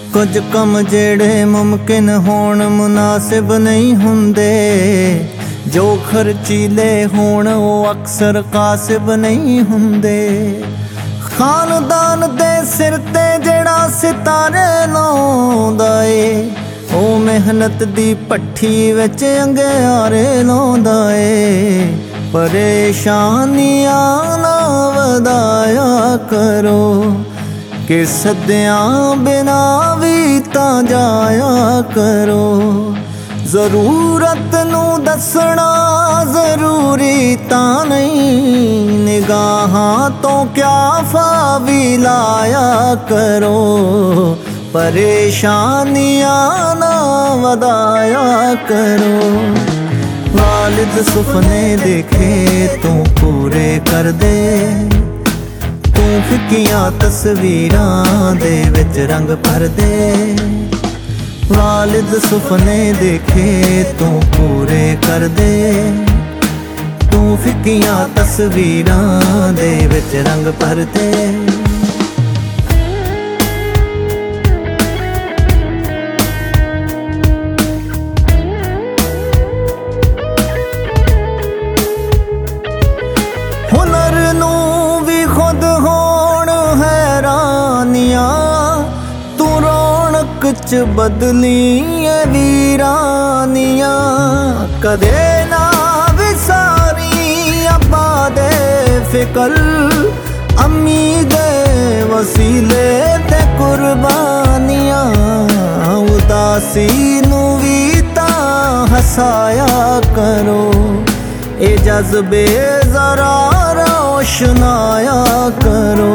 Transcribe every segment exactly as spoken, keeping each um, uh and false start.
कुछ कम जेड़े मुमकिन होण मुनासिब नहीं हुंदे, जो खर्चीले होण वो अक्सर कासिब नहीं हुंदे। खानदान दे सिर ते जेड़ा सितारे लाउंदा ए, ओ मेहनत दी भट्ठी विच अंगियारे लाउंदा ए। परेशानियां ना वधाया करो, कि सद्दियां बिना भी तां जाया करो। जरूरत नू दसना जरूरी तां नहीं, निगाहां तो क्या फावी लाया करो। परेशानियां ना वधाया करो। वालिद सुपने देखे तू पूरे कर दे, तू फिक्कियां तस्वीरां दे विच रंग भर दे। वालिद सुपने देखे तू पूरे कर दे, तू फिक्कियां तस्वीरां दे विच रंग भर दे। हुनर नू भी खुद होण हैरानियां, तू रौनक च बदली ए वीरानियां। कदे ना विसारी अब्बा दे फिकर, अम्मी दे वसीले ते कुर्बानियां। उदासी नू भी तां हसाया करो, ए जज्बे जरा रोशनाया करो।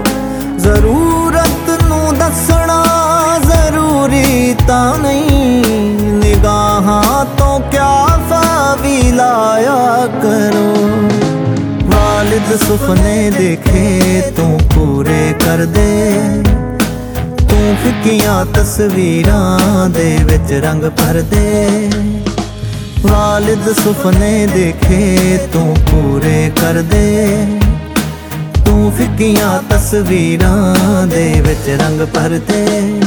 जरूरत नू दसना जरूरी तां नहीं, निगाहां तो क्या फावी लाया करो। वालिद सुपने देखे तू पूरे कर दे, तू फिक्कियां तस्वीरां दे विच रंग भर दे। वालिद सुपने देखे तू पूरे कर दे, तू फिक्कियां तस्वीरां दे विच रंग भर दे।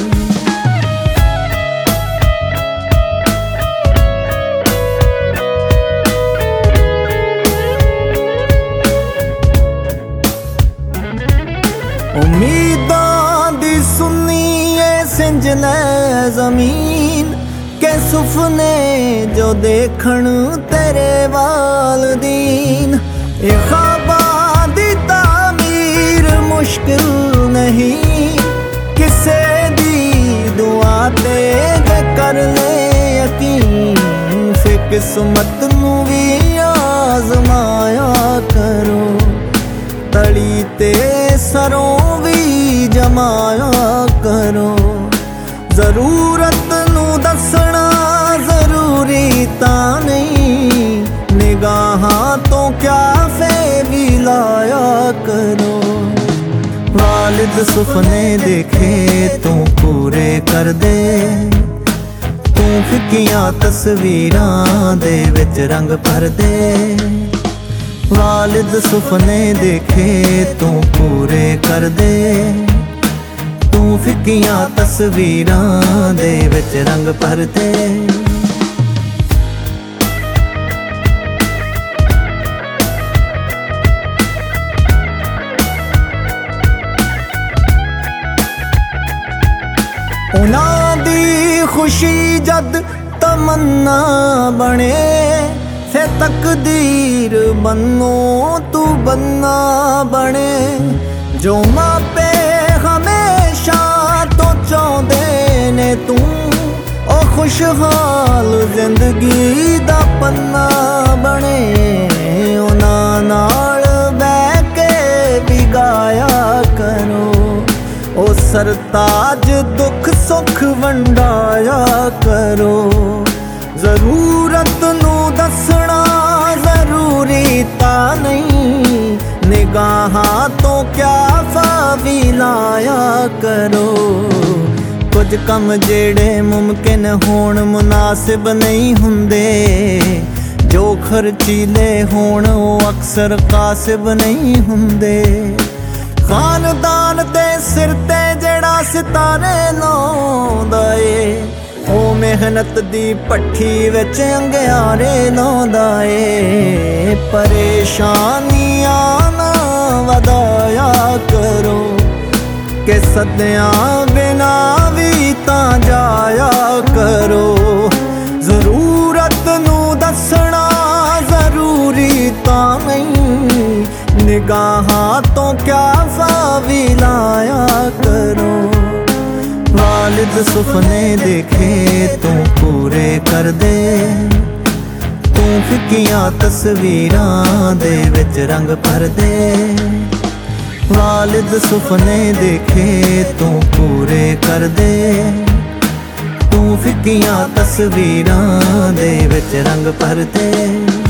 उम्मीदां दी सुन्नी ए सिंजले जमीन, के सुपने जो देखण तेरे वालदीन। ए ख्वाबां दी तामीर मुश्किल नहीं, किसे दी दुआ ते कर ले यकीन। फिर किस्मत नू भी आजमाया करो, तड़ी ते सरों भी जमाया करो। जरूरत नू दसना जरूरी तां नहीं, निगाहां तो क्या फेवी लाया करो। वालिद सुपने देखे तू पूरे कर दे, तू फिक्कियां तस्वीरां दे विच रंग भर दे। वालिद सुपने देखे तू पूरे कर दे, तू फिक्कियां तस्वीरां दे विच रंग भर दे। उन्हां दी खुशी जद तमन्ना बने, फिर तकदीर बनो तू बनना बने। जो मापे हमेशा तो चाहते ने तू, ओ खुशहाल जिंदगी दा पन्ना बने। उन्हां नाल बैठ के भी गाया करो, ओ सरताज दुख सुख वंडाया करो। जरूरत नू दसना जरूरी तां नहीं, निगाहां तो क्या फावी लाया करो। कुछ कम जेड़े मुमकिन होण मुनासिब नहीं हुंदे, जो खर्चीले होण वो अक्सर कासिब नहीं हुंदे। ਖਾਨਦਾਨ ਦੇ ਸਿਰ ਤੇ ਜਿਹੜਾ ਸਿਤਾਰੇ ਲਾਉਂਦਾ ਏ, ਉਹ ਮਿਹਨਤ ਦੀ ਭੱਠੀ ਵਿੱਚ ਅੰਗਿਆਰੇ ਲਾਉਂਦਾ ਏ। ਪਰੇਸ਼ਾਨੀਆਂ ਨਾ ਵਧਾਇਆ ਕਰੋ ਕਿ ਸਦਿਆਂ ਬਿਨਾ ਵੀ ਤਾਂ ਜਾਇਆ ਕਰੋ। ਜ਼ਰੂਰਤ ਨੂੰ ਦੱਸਣਾ ਜ਼ਰੂਰੀ ਤਾਂ ਨਹੀਂ, ਨਿਗਾਹਾਂ ਤੋਂ ਕਿਆ ਫਾਵੀ ਲਾਇਆ ਕਰੋ। ਵਾਲਿਦ ਸੁਪਨੇ ਦੇਖੇ ਤੂੰ ਪੂਰੇ ਕਰਦੇ, ਤੂੰ ਫਿੱਕੀਆਂ ਤਸਵੀਰਾਂ ਦੇ ਵਿੱਚ ਰੰਗ ਭਰਦੇ। ਵਾਲਿਦ ਸੁਪਨੇ ਦੇਖੇ ਤੂੰ ਪੂਰੇ ਕਰਦੇ, ਤੂੰ ਫਿੱਕੀਆਂ ਤਸਵੀਰਾਂ ਦੇ ਵਿੱਚ ਰੰਗ ਭਰਦੇ।